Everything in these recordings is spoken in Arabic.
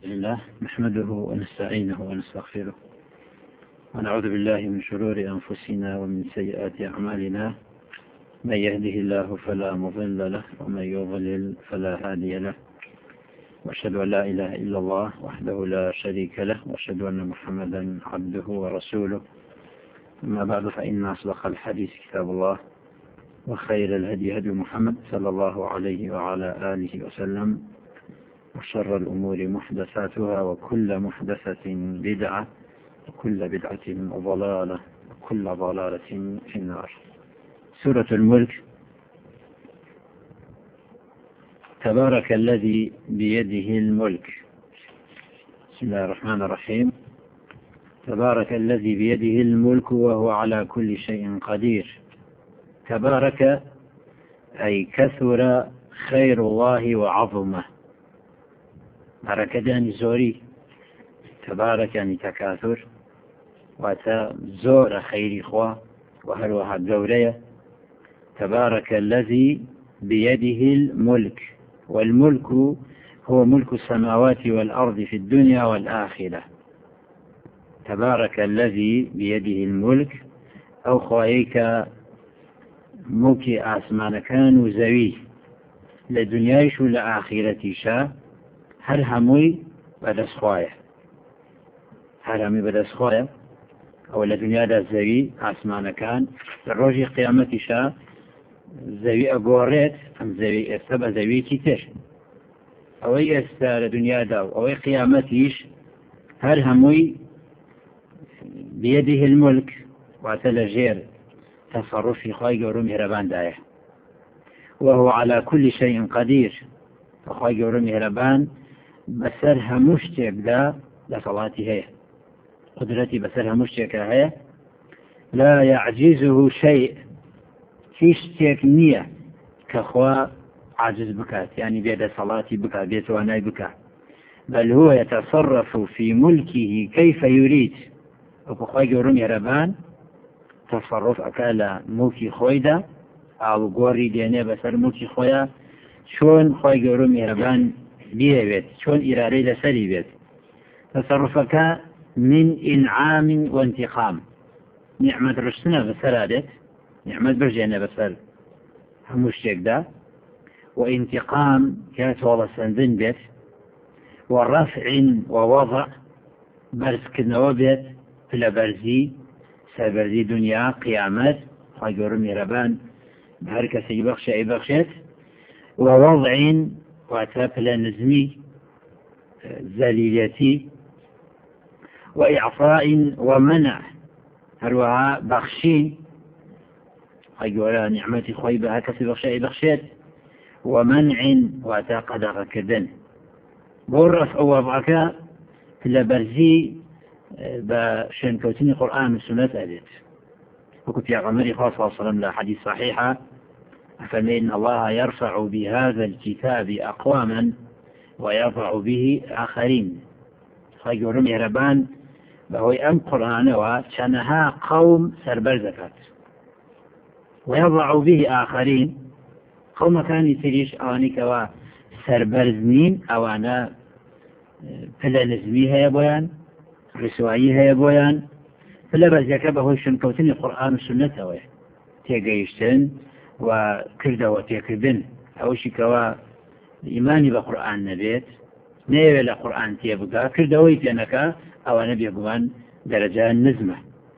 لله نحمده ونستعينه ونستغفره ونعوذ بالله من شرور أنفسنا ومن سيئات أعمالنا. من يهده الله فلا مضل له ومن يضلل فلا هادي له، وأشهد أن لا إله إلا الله وحده لا شريك له، وأشهد أن محمدا عبده ورسوله. أما بعد، فإن أصدق الحديث كتاب الله، وخير الهدي هدي محمد صلى الله عليه وعلى آله وسلم، وشر الأمور محدثاتها، وكل محدثة بدعة، وكل بدعة ضلالة، وكل ضلالة في النار. سورة الملك. تبارك الذي بيده الملك. بسم الله الرحمن الرحيم. تبارك الذي بيده الملك وهو على كل شيء قدير. تبارك أي كثر خير الله وعظمه. بركة يعني زوري، تبارك يعني تكاثر، وتزور خير إخوة وهلوها الدورية. تبارك الذي بيده الملك، والملك هو ملك السماوات والأرض في الدنيا والآخرة. تبارك الذي بيده الملك أو خواهيك ملك آسمان كانوا زوي لدنياش لآخرة شاء هر هموي بدس خوايا، هر هموي بدس خوايا أو لدنيا دا زوي آسمان كان الروج قيامة شاء زوي أقوريت أم زوي أستبع زوي كتير أو أستا لدنيا دا أو قيامتيش هر هموي بيده الملك وتلجير تصرف في خواهي قرم هربان دايه، وهو على كل شيء قدير. خواهي قرم هربان بسرها مشتك دا لصلاتي هي، قدرتي بسرها مشتك هي، لا يعجزه شيء، كيشتك نية كخوا عجز بكات، يعني بيد صلاتي بكا بيت واناي بكا، بل هو يتصرف في ملكه كيف يريد. وخواهي قرم هربان تصرف أكال ملكي خويدا أو قوري دينه بسر ملكي خويا شون خواهي قرم مهربان بيه بيت، شون إراري لسري بيت. تصرفك من إنعام وانتقام، نعمة رشتنا بسرادت، نعمة برجينا بسر هموشيك دا، وانتقام كانت والله سندن بيت، ورفع ووضع برز كنوا بيت في برزي سبرزي دنيا قيامات خواهي قرم مهربان بهركة سيبخش أي بخشت، ووضع وتابل نزمي زليلتي، وإعطاء ومنع هروها بخشين خواهي قرم نعمتي خواهي بهركة سيبخش أي بخشت، ومنع وتاقد ركدن بورف أو وضعك لبرزي بشن كوتيني قرآن والسنة أدت. وكنت يا غمري خاصة صلى الله عليه وسلم حديث صحيحة فإن الله يرفع بهذا الكتاب أقواما ويرفع به آخرين. خيرهم يهربان بهو أم قرآن وشنها قوم سربر زكاة، ويضع به آخرين قوم كان يتريش أوانيك وسربر زنين أوانا فلا نزميها يا بيان رسوائيها يا بويان فلا بزيكا بهو شنكوتني القرآن والسنة هوي تيقيشتن وكردة وتيكردن أو شكوا إيماني بقرآن نبيت نيوي لقرآن تيبقى كردة ويتينك أو نبي قوان درجة النزمة.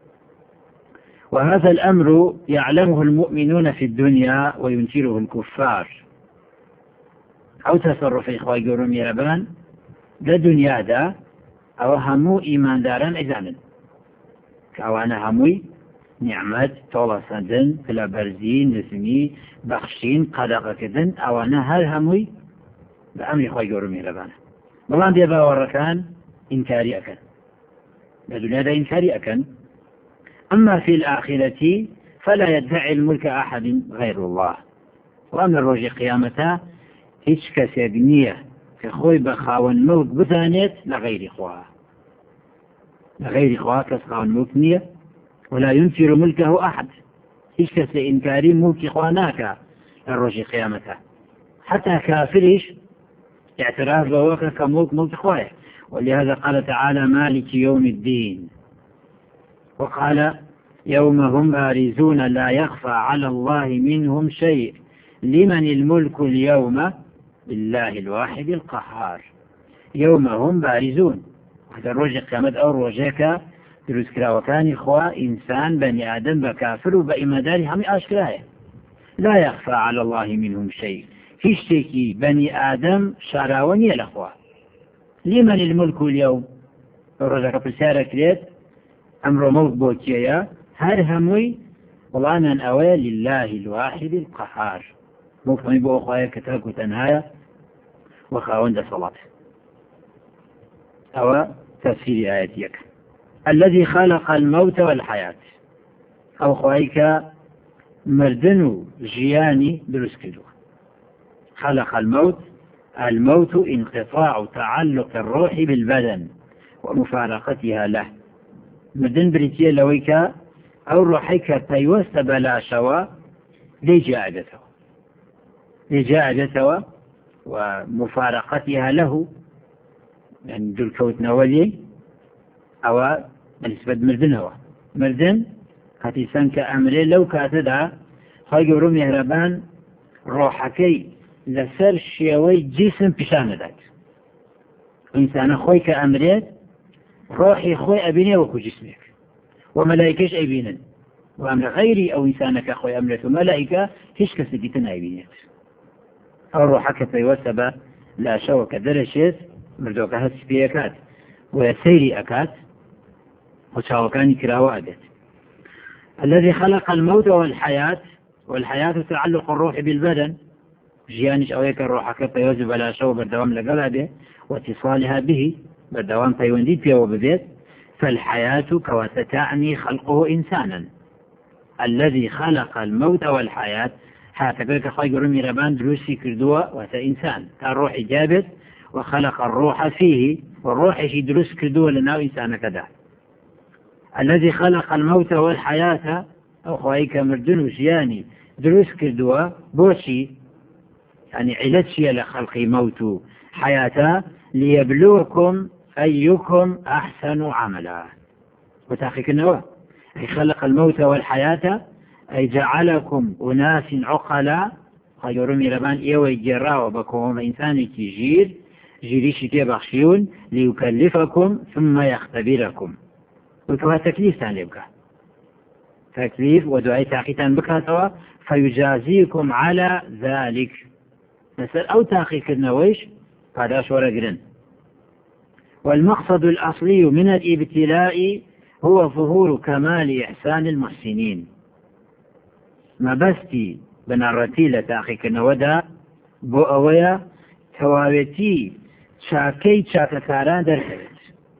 وهذا الأمر يعلمه المؤمنون في الدنيا وينكره الكفار. أو تصرف إخوة قرم يربان لدنيا دا أو همو إيمان داران إذانن كأوانا هموي نعمت طولة سندن فلا برزين نسمي بخشين قدق كدن أوانا هل هموي بأمر خواهي قرمي لبانا بلان دي باوركان إنكاري أكن لدنيا دا إنكاري أكن. أما في الآخرة فلا يدعي الملك أحد غير الله. وأما الرجي قيامته هيش كسيقنية كخوي بخاون ملك بثانيت لغير إخوة، لغير إخوة كسخاون ملك نية، ولا ينكر ملكه أحد. إيش كسي إنكاري ملك إخواناك الرجي قيامته حتى كافرش اعتراف بوك كموك ملك خواه. ولهذا قال تعالى مالك يوم الدين، وقال يوم هم بارزون لا يخفى على الله منهم شيء لمن الملك اليوم لله الواحد القهار. يوم هم بارزون، هذا الرجل قامت أو رجيك دروس كراوكان إخوة إنسان بني آدم بكافر وبإمداري هم أشكراه. لا يخفى على الله منهم شيء، هیچ شتێکی بني آدم شاراوە نییە لەخوا. لمن الملك اليوم ڕۆژەکە پرسیارە کرێت ئەمڕۆ مەڵک بۆ کێیە؟ هەر هەمووی وڵامیان ئەوەیە لله الواحد القهار، مفهومی بۆ خوایە کە تاک و تەنهایە و خاوەندە دەسەڵات. أو تفسير آياتك الذي خلق الموت والحياة، أو خوايك مردن جياني دروسكدو. خلق الموت، الموت انقطاع تعلق الروح بالبدن ومفارقتها له. مردن بريتيا لويك أو روحك تيوست بلا شوا لجاعدته ومفارقتها له، يعني دول كوتنا ولي أو بالنسبة مردن مردن هاتي سنك أمري لو كاتدا خايق رومي هربان روحكي لسر شيوي جسم بشان ذاك إنسان خويك أمري روحي خوي أبيني وكو جسمك وملائكش أبينن، وأمر غيري أو إنسانك خوي أمرت وملائكة هيش كسديتنا أبينيت. أو روحك فيوسب لا شوك درشت مردوك هات سبيكات وسيري أكات وشاوكاني كراوة أبيت. الذي خلق الموت والحياة، والحياة تعلق الروح بالبدن، جيانش أويك الروحك فيوزب على شو بردوام لقلبه واتصالها به بردوام فيونديد فيه وببيت. فالحياة كواتتعني خلقه إنسانا. الذي خلق الموت والحياة هاتبك خيق رمي ربان دروسي كردوة واتا إنسان الروح جابت وخلق الروح فيه، والروح شي دروس كردوة لنا إنسان كذا. الذي خلق الموت والحياة أو خوايك مردن وشياني دروس كردوة بوشي، يعني علتشي لخلق موت حياة ليبلوكم أيكم أحسن عملا. وتحقيق النواة أي خلق الموت والحياة أي جعلكم أناس عقلا خيرون ربان إيوي جراء وبكم إنسان تجير جيريش تبخشيون ليكلفكم ثم يختبركم. وكها تكليف تان لبكا تكليف ودعاء تاقيتان بكاتوا فيجازيكم على ذلك. مثل أو تحقيق النويش هذا شورا قرن. والمقصد الأصلي من الابتلاء هو ظهور كمال إحسان المحسنين. ما بستي بنارتي لتحقيق النودا بؤوية تواويتي شاكي شاككاران دركت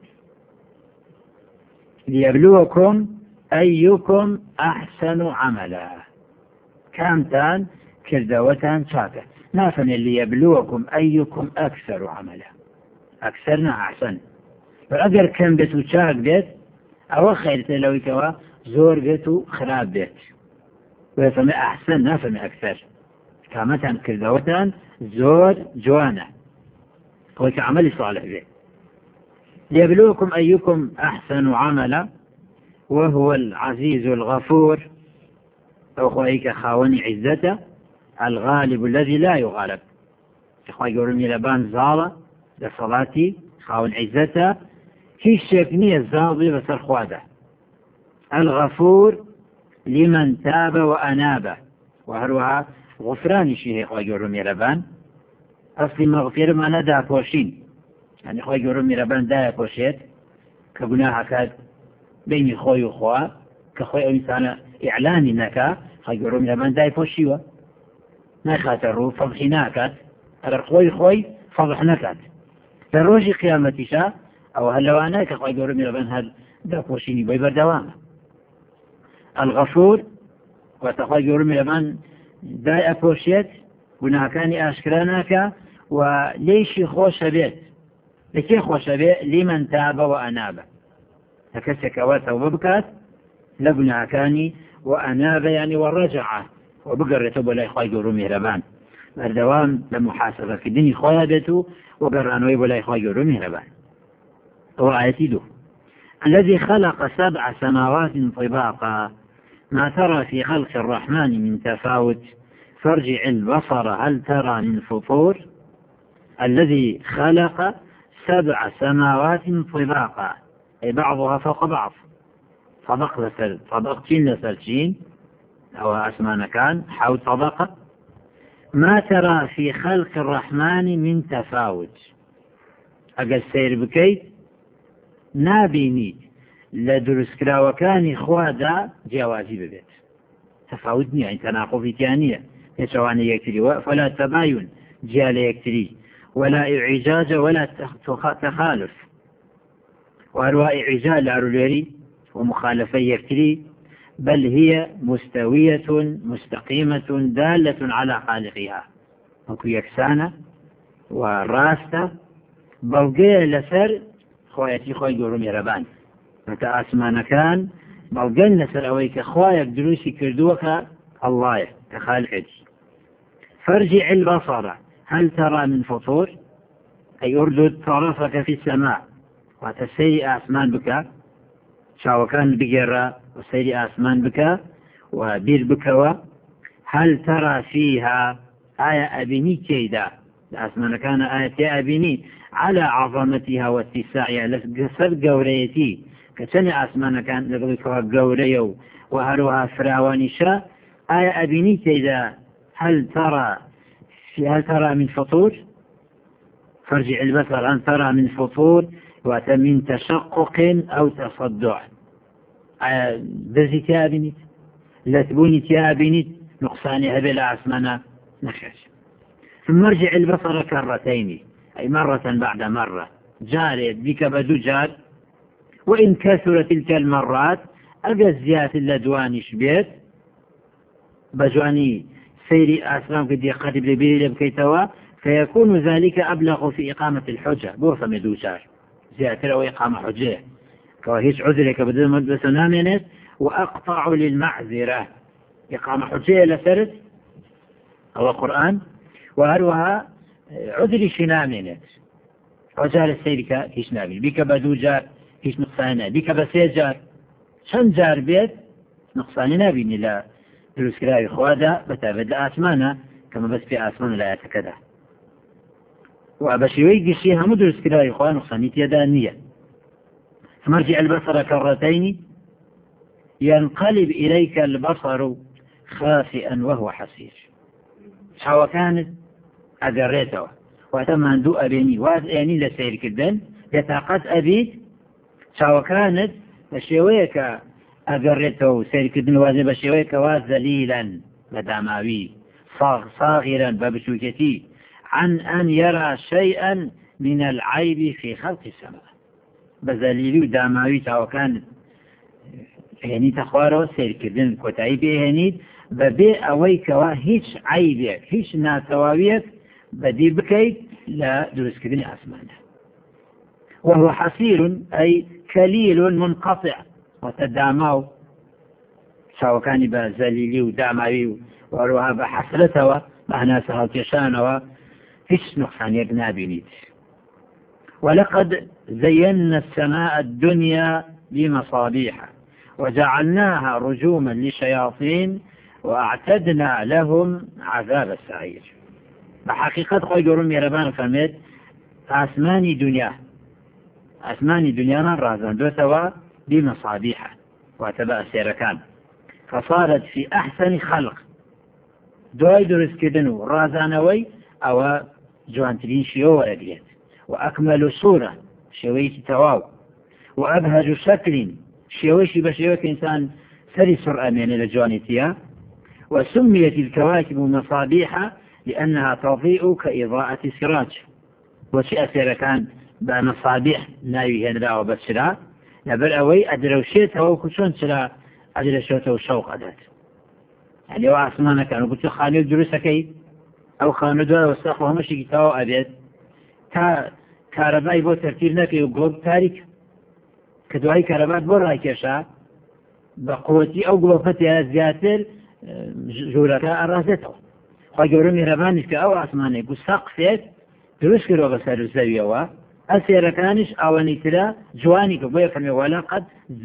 ليبلوكم أيكم أحسن عملا. كامتان كردوتان شاكة نافن اللي يبلوكم أيكم أكثر عملا، أكثرنا أحسن. فأقر كم بيتو شاك بيت أو خير تلوي كوا زور بيتو خراب بيت، ويفهم أحسن نافهم أكثر. كامتان كردوتان زور جوانا وكعمل صالح بيت. ليبلوكم أيكم أحسن عملا وهو العزيز الغفور، أو خواهيك خاوني عزته الغالب الذي لا يغالب. إخوة يقولون لبان زالة لصلاتي خاون عزته هي شكنية الزاضي بس الخوادة. الغفور لمن تاب وأناب، وهروها غفران شيء إخوة يقولون لبان أصلي مغفر ما ندى كوشين، يعني إخوة يقولون لبان دا كوشيت كبناها كاد بين خوي وخوا كخوي إنسان إعلاني نكا خيرون لمن دا كوشيوه ما خاطروا فضحناكات أجر خوي فضحناكات فروجي قيامتي شاء أو هلوانا كخوي يقولون لبن هل دا كوشيني بيبر دوامه. الغفور وتخوي يقولون لبن دا كوشيت وناكاني أشكراناك وليش خوش بيت لكي خوش بيت لمن تاب وأناب تكسك وتوبكات لبناكاني وأناب يعني ورجع وبقر يتوب لا يخوي يقولون مهربان. بەردەوام لە محاسبەکردنی خۆیان بێت و وەگەڕانەوەی بۆ لای خوا گەورە میهرەبان. آية 2: الذي خلق 7 سماوات طباقا ما ترى في خلق الرحمن من تفاوت فارجع البصر هل ترى من فطور. الذي خلق 7 سماوات طباقا أي بعضها فوق بعض، طبقتين لسلشين أو أسمان كان حول طبقة. ما ترى في خلق الرحمن من تفاوت، أقل سير بكيت نابينيت لدرسكرا وكان خوادا جوازي ببيت. تفاوتني يعني تناقض ثانية يسواني يكتري فلا تباين جال يكتري ولا إعجاج ولا تخالف، وأرواء إعجاج لأروليري ومخالفة يكتري، بل هي مستوية مستقيمة دالة على خالقها، وكو يكسانة وراسة بلغي لسر خواتي خوي قولوا ميربان. متى أسمان كان بلغي لسر أويك خوايك دروسي كردوك الله كخالقك. فارجع البصر هل ترى من فطور أي أردد طرفك في السماء وتسير أسمان بك شاوكان بقرة وسير أسمان بك وبير بكوا هل ترى فيها آية أبني كيدا أسمان كان آية أبني على عظمتها واتساعها لسر قوريتي كتن أسمان كان لغلقها قوريو وهروها فراوانشا آية أبني كيدا هل ترى من فطور. فارجع البصر أن ترى من فطور ومن تشقق أو تصدع. بزي تابنت لا تبوني تابنت نقصانها بلا أسمنا نخش. ثم ارجع البصر كرتين أي مرة بعد مرة جارت بك بدو جار، وإن كثر تلك المرات أجزيات اللدوان شبيت بجواني سيري أسلام قد يقرب لبيل بكيتوا فيكون ذلك أبلغ في إقامة الحجة بوصم دوشار زيادة أو إقامة حجة كوهيش عذرك بدل مدرس نامنت وأقطع للمعذرة إقامة حجة لسرد أو القرآن وهروها عذري شنامنت وجار السيرك هيش نامن بك بدو جار هيش نقصانه بك بسي جار شن جار بيت نقصان نابين لا دروس كلاوي خوادا بتابد لآسمانا كما بس في آسمان لا يتكده وأبشوي قشيها مدرس كلاوي خوادا نقصانيت يدانية. ثم ارجع البصر كرتين ينقلب إليك البصر خاسئا وهو حسير. شاو كانت أقريته وتم أندو أبيني وأني لسير كدن يتاقت أبيت شاو كانت بشويك أقرته سير كدن وازن بشويك وذليلا بداماوي صاغرا ببشوكتي عن أن يرى شيئا من العيب في خلق السماء بذليلي وداماوي شاو كانت يعني تخواره سير كدن كتعيب هنيد ببي أويك وهيش عيبك هيش ناتواويك بدي بكي لا دروس كدن أسمانه. وهو حصير أي كليل منقطع وتداماو سواء كان بزليلي وداماوي وروها بحسرته بأناسها تشانوا فيش نقصان يقنا بنيت. ولقد زينا السماء الدنيا بمصابيح وجعلناها رجوما للشياطين واعتدنا لهم عذاب السعير. بحقيقة قيد رمي ربان فمد أسماني دنيا رازان دوتوا بمصابيح واتباع سيركان فصارت في أحسن خلق دوي درس كدنو رازانوي أو جوانترين شيو ورديت وأكمل صورة شويش تواو وأبهج شكل شويش بشيوك إنسان سري سرعة من الجوانتيا. وسميت الكواكب مصابيح لأنها تضيء كإضاءة سراج وشيء سيركان بمصابيح ناوي هنرا وبسرا نبل أوي أدروشيتها وكشون سرا أدرشوته وشوق أدات يعني وعصمانا كانوا قلت خاني الدروسكي أو خانوا دوا وستخوه مشي كتاو أبيت تا كهربائي بو ترتيب نكي وقلوب تاريك كدواي كهربات بو راي كشا بقوتي أو قلوفتها زياتر جوركا أرازته خۆی گەورە میهرەبانیش کە ئەو ئاسمانێک و سەقفێک دروست کردەوە بەسەر زەویەوە ئەسێرەکانیش ئەوەنی ترە جوانی کە بۆیە فەرمێ وەلەقەد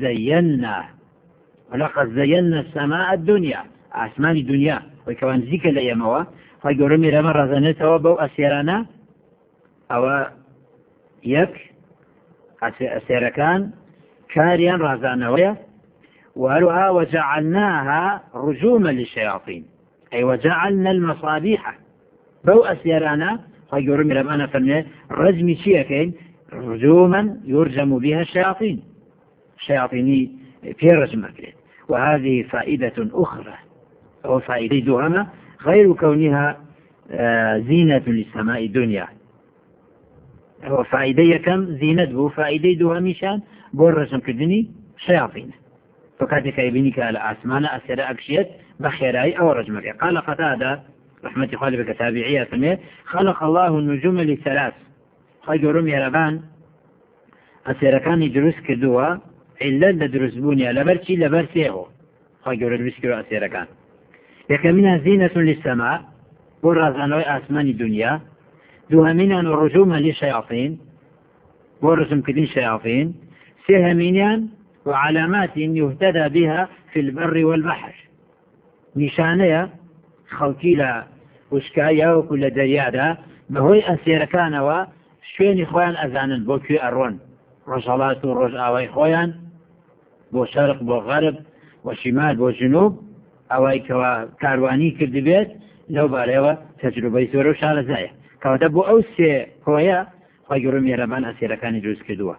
زەیەنا السەماء الدنیا ئاسمانی دنیا وەی کەوا نزیکە لە ئێمەوە خۆی گەورە میهرەبان ڕازانێتەوە بەو ئەسێرانە ئەوە یەک ئەسێرەکان کاریان ڕازانەوەیە وهروها وجعلناها رجوما للشياطين أي وجعلنا المصابيح بو أسيرانا خير مربانا فرمي رجم شيئا رجوما يرجم بها الشياطيني في رجم أكلت وهذه فائدة أخرى أو فائدة دهمة غير كونها زينة للسماء الدنيا هو فائدة كم زينة بو فائدة دهمشان بو الرجم كدني شياطين فكاتك يبينك على أسمان أسر أكشيت بخيراي أو رجمك قال قتادة رحمة خالفك تابعية سميه خلق الله النجوم لثلاث خير رمي ربان أسر كان يدرس كدوا إلا لدرس بونيا لبرشي لبرسيه خير يدرس كدوا أسر كان يك منها زينة للسماء ورزان أسمان الدنيا دوها منها رجوما للشياطين ورسم كدين شياطين سهمينيان وعلامات يهتدى بها في البر والبحر نشانية خلقيلة وشكاية وكل دريادة ما هو أسير كان وشوين إخوان أذانا بوكي أرون رجلات ورجاوي إخوان بو شرق بو غرب وشمال بو جنوب أوي كارواني كرد بيت لو باريوة تجربة سورة وشالة زاية كواتبو أوسي هويا خير ميربان أسير كان يجوز كدوه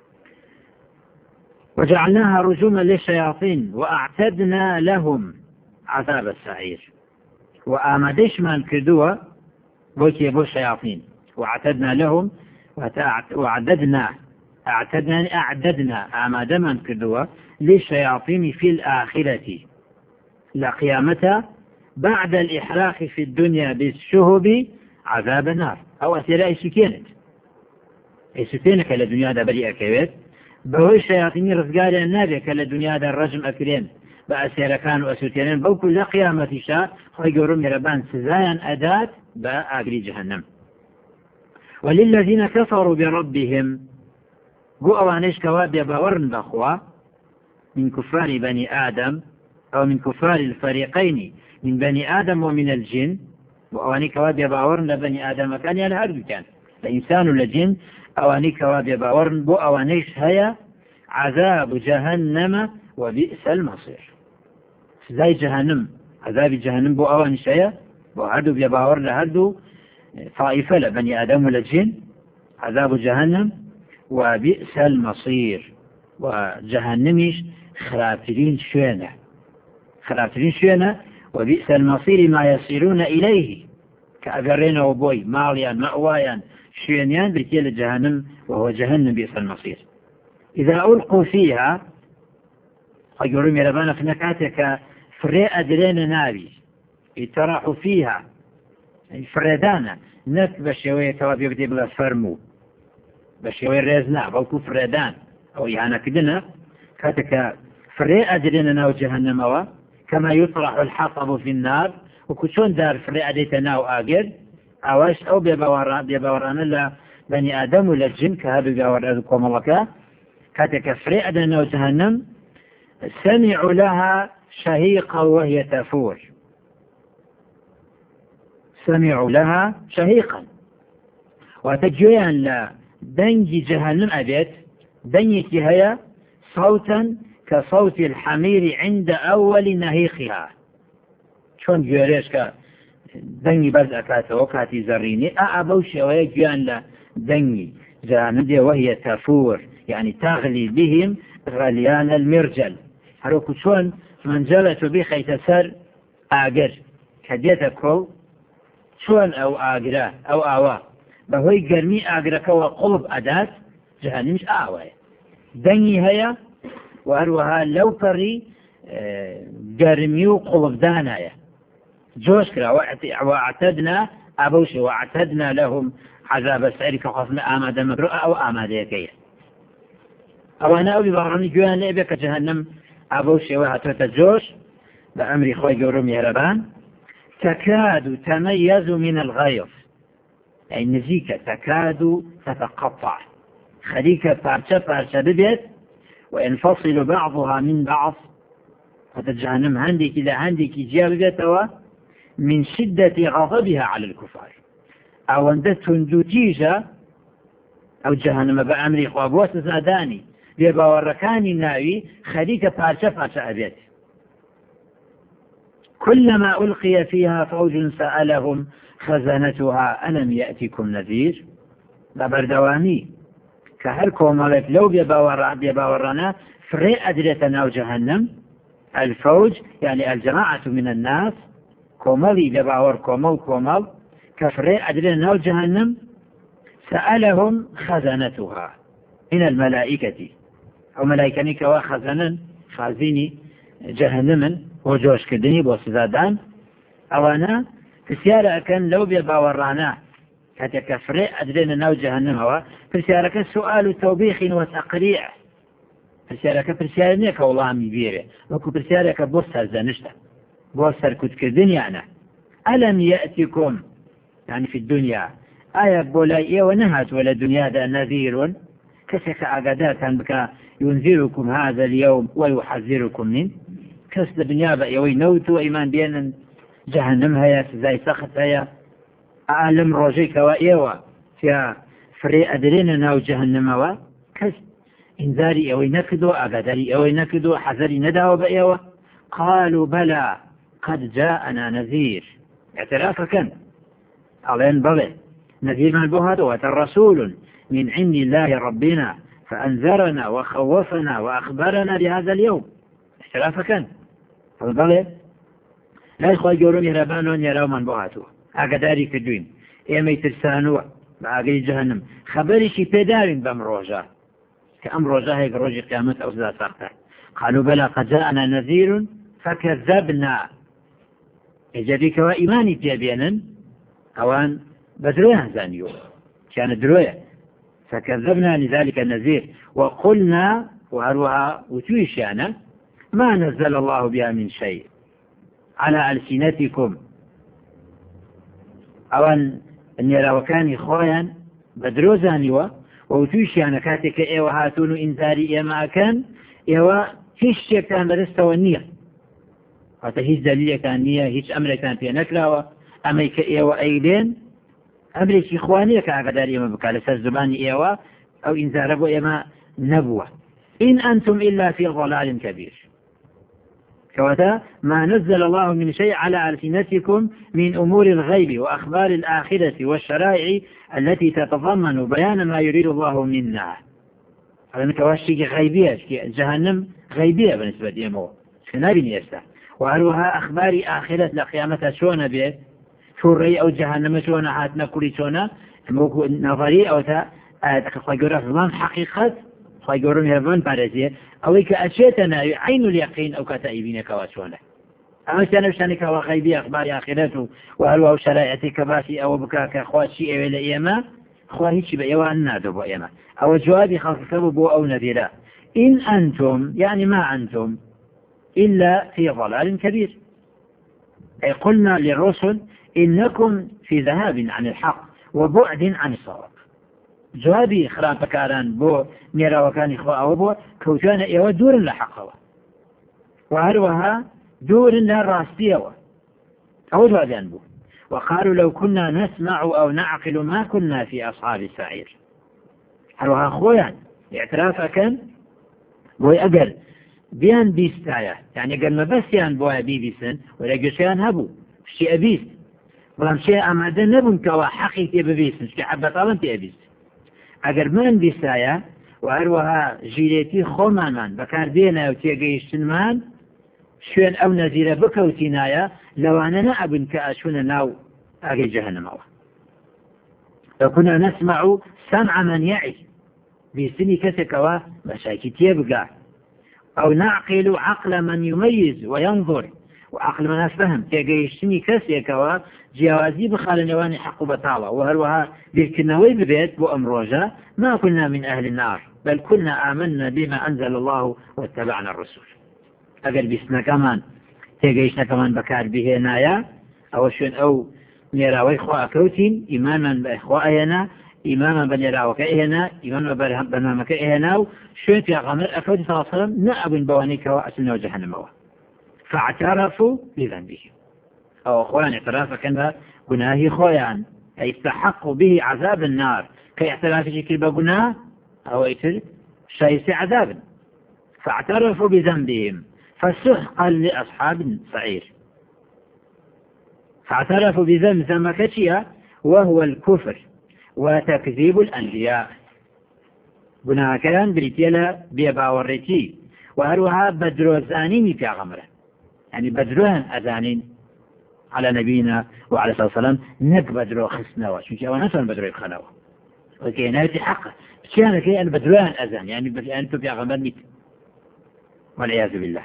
وجعلناها رجوما للشياطين وأعتدنا لهم عذاب السعير وآمدش من كدوة بوكي بو الشياطين وأعتدنا لهم أعددنا آمد من كدوة للشياطين في الآخرة لقيامتها بعد الإحراق في الدنيا بالشهب عذاب النار أو أسئلة إيسوتينك لدنيا دا بريئة كبير بەهۆی شەیاطینی ڕزگاریان نابێت کە لە دنیادا ڕەجم ئەکرێن بە ئەسێرەکان و ئەسووتێنن بەڵکو لە قیامەتیشا خۆی گەورە میهرەبان سزایان ئەدات بە ئاگری جەهەنەم وللذين كفروا بربهم بۆ ئەوانەش کەوا بێباوەڕن بەخوا من كفار بني آدم أو من كفار الفريقين من بني آدم ومن الجن وأواني كوا بێباوەڕن لە بني آدم كان يعني هەردوو كان لإنسان ولجن أواني كواب باورن بو أوانيش هيا عذاب جهنم وبئس المصير زي جهنم عذاب جهنم بو أوانيش هيا بو هردو بيباورن هردو طائفة لبني آدم والجن عذاب جهنم وبئس المصير وجهنميش خرافرين شوينة وبئس المصير ما يصيرون إليه كأجرين وبوي ماليا مأوايا شوينيان بركيل جهنم وهو جهنم بئس المصير إذا ألقوا فيها أجروا ميربانا في نكاتك فري أدرين نابي يتراحوا فيها فردانا نك بشوية تواب يبدي بلا فرمو بشوية ريزنا بلكو فردان أو يعني كدنا كاتك فري أدرين ناو جهنم كما يطرح الحطب في النار وكشون دار فري أديتنا وآجر أواش أو بيباوران لا بني آدم ولا الجن كهذا بيباورانكم الله كاتك فري أدرين ناو جهنم سمعوا لها شهيقا وهي تفور سمعوا لها شهيقا وتجويا لا دنجي جهنم أبيت دنيتي هي صوتا كصوت الحمير عند أول نهيقها شون جويريش دنجي بزأكاته وكاتي زريني أعبوش ويجويا لا دنجي جهنم وهي تفور يعني تغلي بهم غليان المرجل هروكو شون منجلة بخي تسر آقر كديتكو شون أو آقرا أو آوا بهوي قرمي آقرك وقلب أداة جهنم مش آوا دني هيا وهروها لو فري قرمي وقلب دانايا جوش كرا واعتدنا أبوشي واعتدنا لهم عذاب السعير كخصنا آماد مبرؤة أو آماد يكيه أو أنا أبي بغراني جوان لأبك جهنم أبوشي وهاتوت الجوش بأمر خوي قورم يهربان تكاد تميز من الغيظ، أي نزيكة تكاد تتقطع، خليكة بارشة بارشة ببيت وينفصل بعضها من بعض، فتجهنم عندك إلى عندك جابتها من شدة غضبها على الكفار، أو أن تنجوتيجة أو جهنم بأمر خوابوت زاداني بباوركاني ناوي خليكة بارشة بارشة أبيت. كلما ألقي فيها فوج سألهم خزنتها ألم يأتكم نذير. لبردواني كهركم ملك لو بباورنا فري أدريتنا أو جهنم. الفوج يعني الجماعة من الناس، كومالي بباور كومال كفري أدريتنا أو جهنم سألهم خزنتها من الملائكة أو ملائكة وخزنا خازيني جهنم وجوش كدني بوسزادان أوانا في سيارة كان لو بباورانا حتى كفري أدرينا ناو جهنم هوا في سيارة كان سؤال توبيخ وتقريع، في سيارة كان في سيارة نيك والله مبيرة وكو في سيارة كبوسر زنشتا بوسر كد كدني أنا ألم يأتكم يعني في الدنيا آية بولاية ونهت ولا دنيا ذا نذير كسك أقدات بك ينذركم هذا اليوم ويحذركم من كسد الدنيا بقى وينوت وإيمان بأن جهنم هيا زي سخط هيا أعلم روجيك وإيوا في فري أدرين ناو جهنم وكس إنذاري أو ينكدوا أقداري أو ينكدوا حذري نداوا بإيوا قالوا بلى قد جاءنا نذير اعترافا كان علين بلى نذير من بهد وترسول من عند الله ربنا فأنذرنا وخوفنا وأخبرنا بهذا اليوم اعترافا كان فالبلى لا يخوى يقولون يربانون يراو من بهاتوا أقداري كدوين إيمي ترسانوا بأقل جهنم خبري شي بيدارين بأمروجا كأمروجا هيك روجي قيامة أو ذا ساقطة قالوا بلى قد جاءنا نذير فكذبنا إجابيك وإيماني تيبينا أوان بدروها زانيو كان دروية فكذبنا لذلك النذير وقلنا وهروها وتويشانا ما نزل الله بها من شيء على ألسنتكم أوان أني وكاني خويا بدرو زانيوا وتويشانا كاتك إيوه هاتون إنذاري إيما كان إيوه هيش شيء كان برستوى النية حتى هيش دليل كان نية هيش أمر كان في نكلاوة أمريك إيوه أيدين أمريك إخوانية كأقدار إيما بكالة الزبان إيوه أو إنذاربوا إيما نبوة إن أنتم إلا في ضلال كبير كوتا ما نزل الله من شيء على ألسنتكم من أمور الغيب وأخبار الآخرة والشرائع التي تتضمن بيان ما يريد الله منا. هذا متواشي غيبية جهنم غيبية بالنسبة لإيمو شنابين يستا وهلوها أخبار آخرة لقيامتها شونا به شوري أو جهنم شونا حاتنا كل شونا نظري أو تا خيقورا فمان حقيقة خيقورا مهربان بارزية أو كأشيتنا عين اليقين أو كتائبين كواشونا أما سنفسانك وغيبية أخبار آخرته وهلوها شرائعتك باسي أو بكاك خواشي إلى إيما خواهيش بأيوان نادو بأيما أو جوابي خلقك بو أو نذيرا إن أنتم يعني ما أنتم إلا في ضلال كبير. أي قلنا للرسل إنكم في ذهاب عن الحق وبعد عن الصواب. جوابي خراب بكاران بو نيرا وكان إخوة أو بو كوتان إيوه دور لحقه وهلوها دور للراستيوة أو جوابيان بو وقالوا لو كنا نسمع أو نعقل ما كنا في أصحاب السعير. هلوها أخويا اعتراف كان بوي أقل بيان بيستايا يعني قال ما بس يان بوي بيبيسن ولا قشيان هبو شيء أبيس ولم شيء أمادا نبن كوا حقيقي ببيسن شكي حبة طالن تي أبيس أقل من بيستايا وهلوها جيليتي خومان بكار دينا وتيقيشتن مان شوين أو نزيرة بكوتينايا لو أننا أبن كأشون ناو أغي جهنم لو كنا نسمع سمع من يعي بسني كسكوا مشاكي تيبقى أو نعقل عقل من يميز وينظر وعقل من أفهم تيجيشتني كسكوا جوازي بخال نواني حق بطالة وهلوها بالكنوي ببيت بأمروجا ما كنا من أهل النار بل كنا آمنا بما أنزل الله واتبعنا الرسول. أقل بسنا كمان تيجيشنا كمان بكار به نايا أو شون أو نيراوي خوا كوتين إيمانا بإخوائنا إماما بنيراوك إهنا إماما برنامك إهنا شون في غمر أكوتي صلى الله عليه وسلم نأبن بوانيك وأسلنا وجهنم فاعترفوا بذنبهم أو أخوان اعتراف كان قناه خويان أي استحقوا به عذاب النار كي اعتراف شكل بقناه أو يتر شيء عذاب فاعترفوا بذنبهم فسحقا لأصحاب السعير فاعترفوا بذنب ذنبكتيا وهو الكفر وتكذيب الأنبياء قناه كان بريتيلا بيباوريتي وهروها بدروزانين في غمره يعني بدروان أذانين على نبينا وعلى صلى الله عليه وسلم نك بدرو خسنا وشوكي أو نسان بدرو يبخنوا وكي نايتي حقه بشيانا كي أن بدروان أذان يعني أنتم في أغمر ميت والعياذ بالله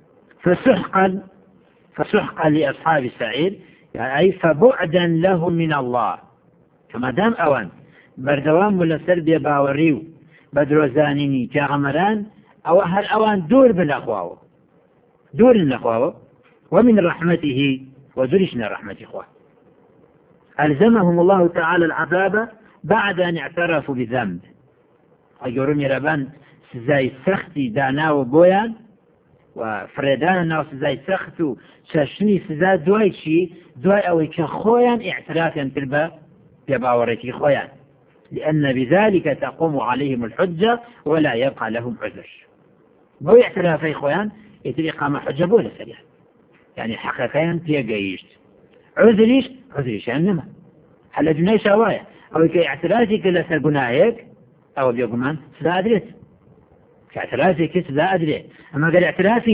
فسحقا لأصحاب السعير يعني أي فبعدا لهم من الله فما دام أوان بردوان ولا سربيا باوريو بدرو زانيني كأغمران أو هل أوان دور بالأخواه دور الأخواه ومن رحمته وزرشنا رحمة إخوة ألزمهم الله تعالى العذاب بعد أن اعترفوا بذنب أجرم يربان سزاي سختي دانا وبويان وفريدان الناس سزاي سختو شاشني سزاي دواي أو كخويان اعترافا تلبا يباورتي خويان لأن بذلك تقوم عليهم الحجة ولا يبقى لهم عذر بو اعترافي خويان يتري قام حجة بولا سريع يعني حقيقيا تيجيشت عذريش يعني ما هل جناي شوايا أو كي اعترافي كلا سرقنايك أو بيقومان سلا أدريت كاعترافي كس لا أدري أما قال اعترافي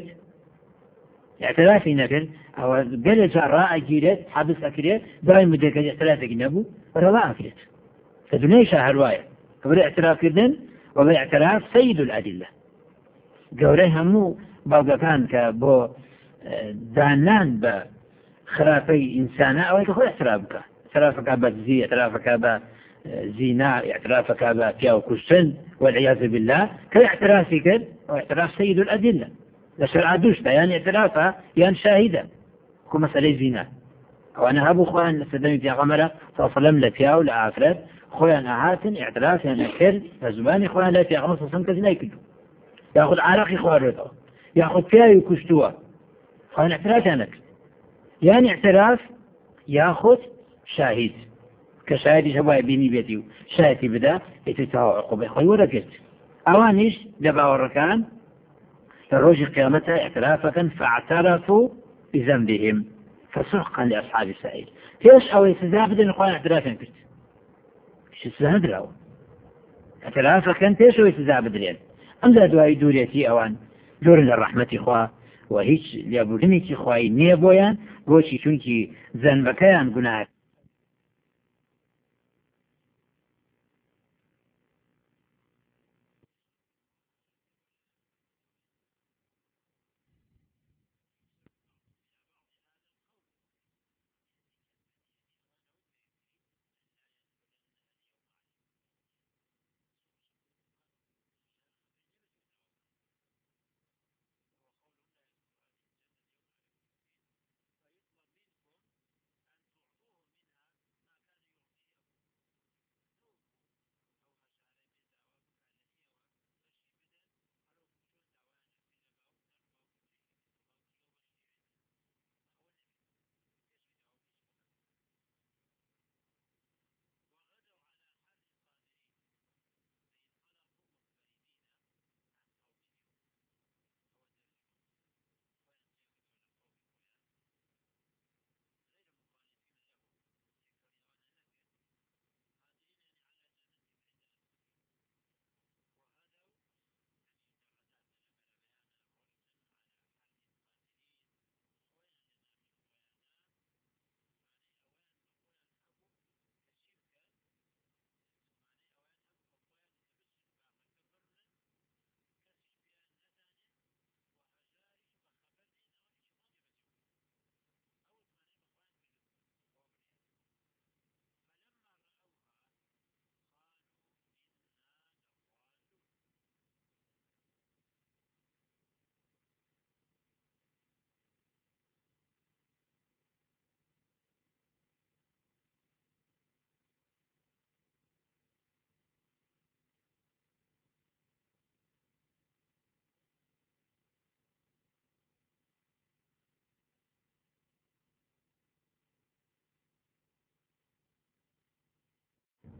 نكد أو قال جراء أجيرت حبس أكريت دائما مديك اعترافك نبو ولا أكريت فدنيا شهروايا قبل اعتراف كردن وبل اعتراف سيد الأدلة قوليها مو بوقع كان كبو دانان بخرافي إنسانا أو يكون اعترافك بزي اعترافك بزيناء اعترافك بفياو كشن والعياذ بالله كاعترافك واعتراف سيد الأدلة لشرع دوشتا يعني اعترافها يعني شاهدا كو مسألة زيناء وأنا أبو خوان سدني في غمرة صلى الله عليه وسلم لفياو لآفراد خوان أهاتن اعتراف يعني كر فزباني خوان لا في غمرة صلى الله عليه وسلم كذلك يأخذ عراقي خوان رضا يأخذ فياو كشتوا خوان اعتراف يعني اعتراف يأخذ شاهد كشاهد شباب بيني بيتي شاهدي بدا يتتهى عقوبة خوي وركت أوانيش دبا وركان فروج قيامتها اعترافا فاعترفوا بذنبهم فسحقا لأصحاب السعير فيش أو يتزافد أن يقول اعترافا كنت ايش يتزافد له اعترافا كنت ايش هو يتزافد لين أم لا دواء دوريتي أوان دور للرحمة إخوة وهيش لابدني إخوة نيبويان بوشي چونكي ذنبكيان قناعات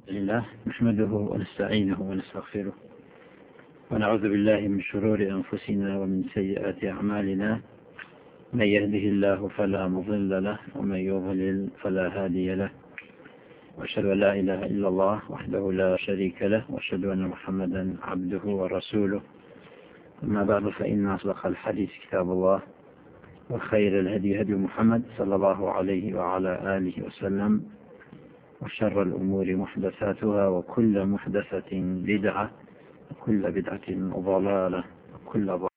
لله نحمده ونستعينه ونستغفره ونعوذ بالله من شرور أنفسنا ومن سيئات أعمالنا. من يهده الله فلا مضل له ومن يضلل فلا هادي له، وأشهد أن لا إله إلا الله وحده لا شريك له، وأشهد أن محمدا عبده ورسوله. أما بعد، فإن أصدق الحديث كتاب الله، وخير الهدي هدي محمد صلى الله عليه وعلى آله وسلم، وشر الأمور محدثاتها، وكل محدثة بدعة، وكل بدعة ضلالة، وكل